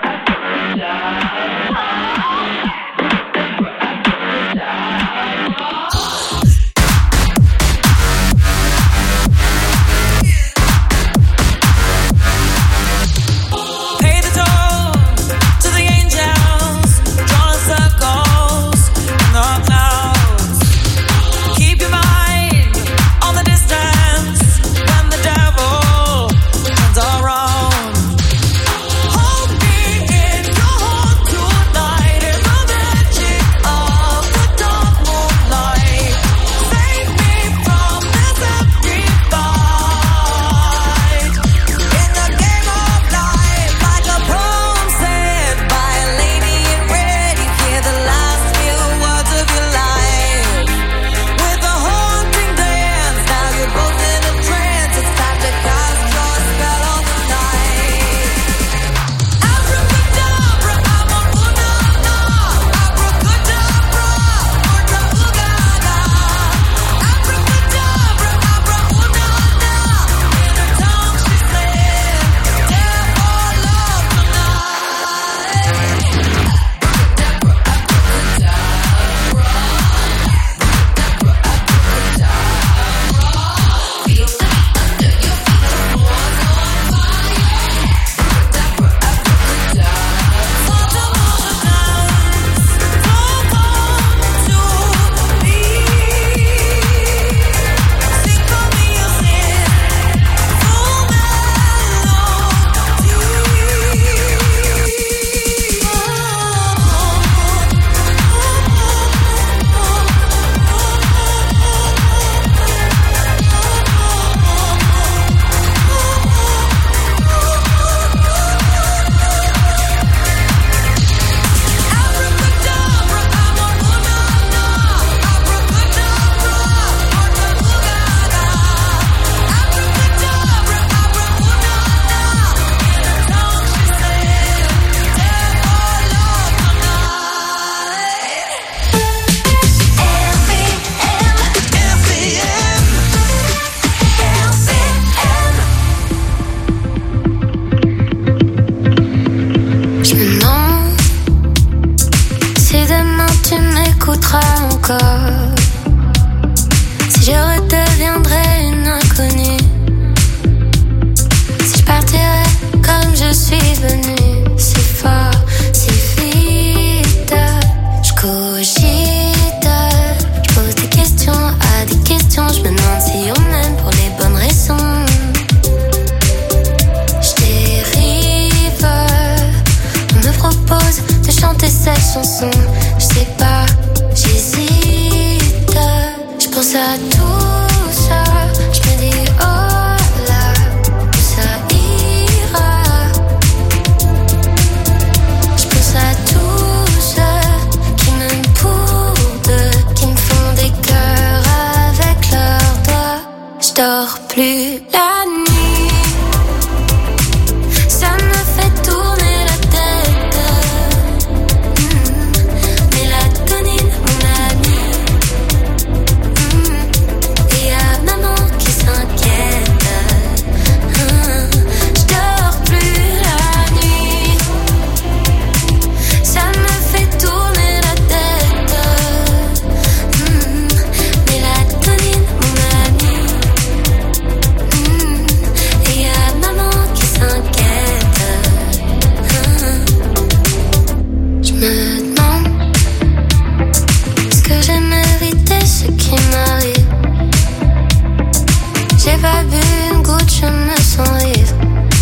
[SPEAKER 10] Si je redeviendrais une inconnue, si je partirais comme je suis venue, si fort, si vite, je cogite, je pose des questions à des questions, je me demande si on m'aime pour les bonnes raisons. Je dérive, on me propose de chanter cette chanson, je sais pas j'hésite. Je pense à tout ça, je me dis oh là, où ça ira. Je pense à tous ceux qui m'aiment pour deux, qui me font des cœurs avec leurs doigts. Je dors plus la nuit, ça me fait tourner la tête. Mmh. Mélatonine, mon ami. Mmh. Et y'a maman qui s'inquiète. Mmh. Je dors plus la nuit, ça me fait tourner la tête. Mmh. Mélatonine, mon ami. Mmh. Et y'a maman qui s'inquiète. Je me demande, est-ce que j'ai mérité ce qui m'arrive? J'ai pas bu une goutte, je me sens ivre.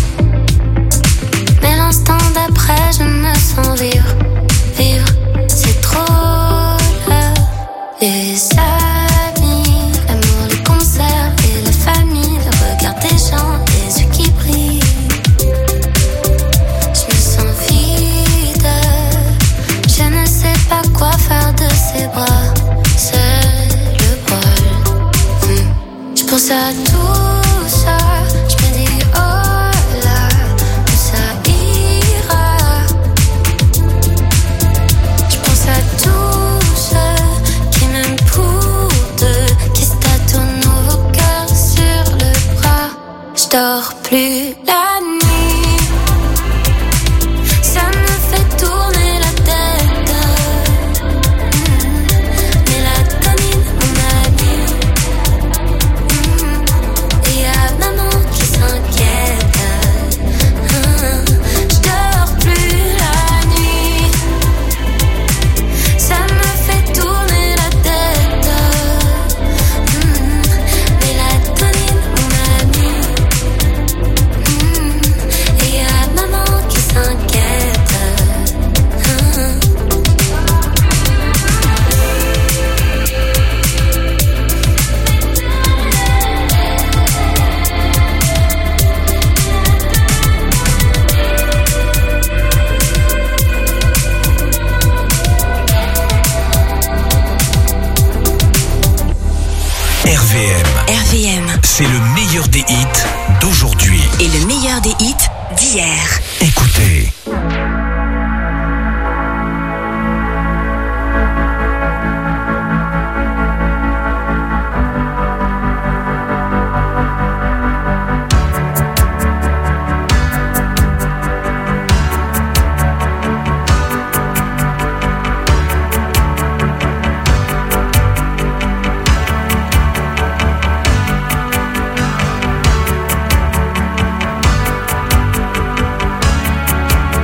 [SPEAKER 10] Mais l'instant d'après, je me sens vivre. Vivre, c'est trop là. Les amis, l'amour, les concerts et la famille, le regard des gens, les yeux qui brillent. Je me sens vide, je ne sais pas quoi faire de ces bras. C'est le bol. Hmm. Je pense à tout ça, je me dis oh là, où ça ira. Je pense à tous ceux qui m'aiment pour deux, qui se tatouent nos cœurs sur le bras. Je dors plus la nuit, ça me fait tourner la tête. Mmh. Mélatonine, mon ami. Mmh. Et y'a maman qui s'inquiète. Mmh. Je dors plus la nuit, ça me fait tourner la tête. Mmh. Mélatonine, mon ami. Mmh. Et y'a maman qui s'inquiète. Mmh.
[SPEAKER 1] R V M,
[SPEAKER 24] R V M.
[SPEAKER 1] c'est le meilleur des hits d'aujourd'hui.
[SPEAKER 24] Et le meilleur des hits d'hier.
[SPEAKER 1] Écoutez.
[SPEAKER 10] Thank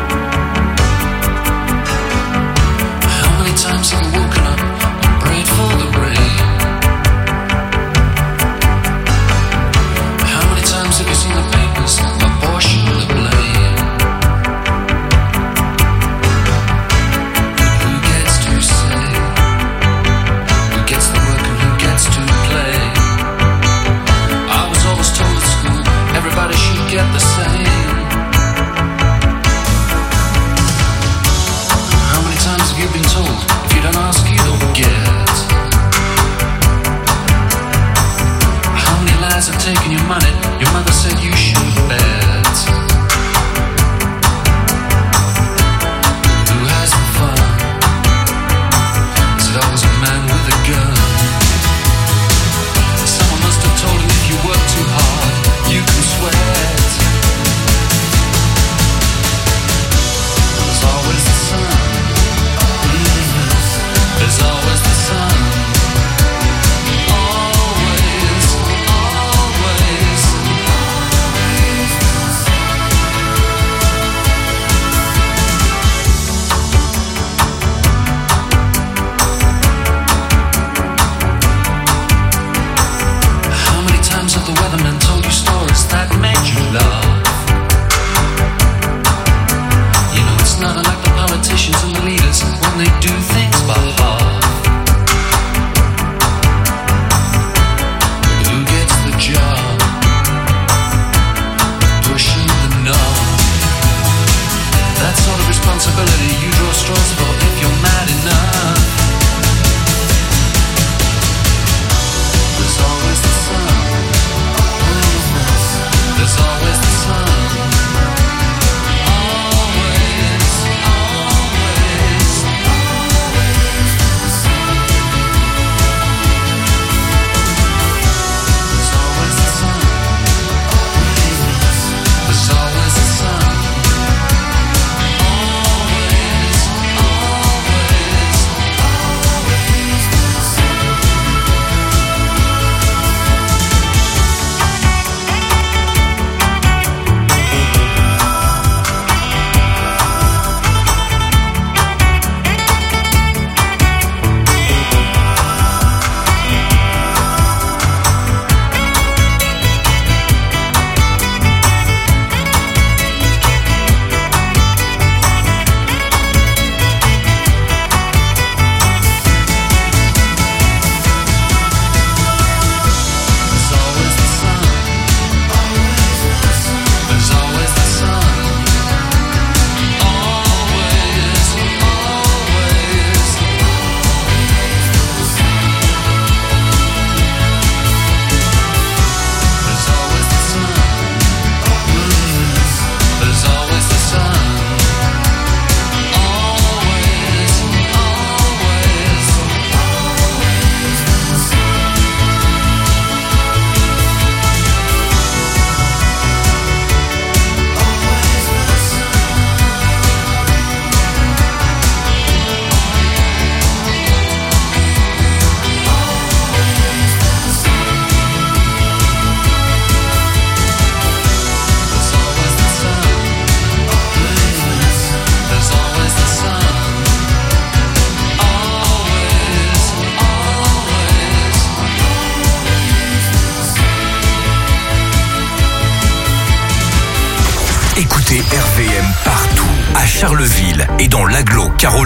[SPEAKER 2] stressful if you're mad enough. There's always the sun. There's always the sun.
[SPEAKER 1] Écoutez R V M partout, à Charleville et dans l'agglo Carole.